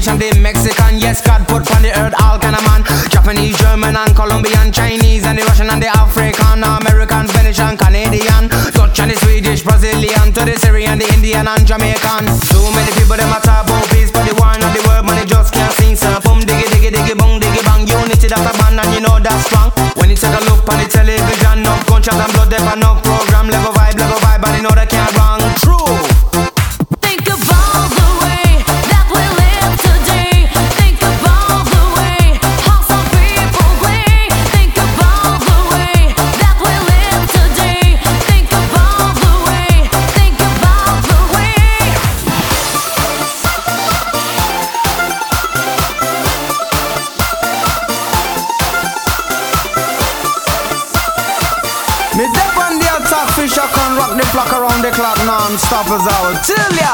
Haitian, the Mexican. Yes, God put on the earth all kind of man. Japanese, German and Colombian, Chinese and the Russian and the African, American, Venetian, Canadian, Dutch and the Swedish, Brazilian, to the Syrian, the Indian and Jamaican. Too many people them a talk about peace, but the war not the word, man, they just can't sing. So boom, diggy, diggy, diggy, boom, diggy, bang. Unity that's a band and you know that's strong. When you take a look on the television, no gunshot and blood, there no program, level vibe, and you know they can't wrong. True. Think of all the way that we live today. Think of all the way how some people play. Think of all the way that we live today. Think of all the way. Think of all the way. Me dep on the attack, fish I can rock the flock around the clock non-stop as I will tell ya.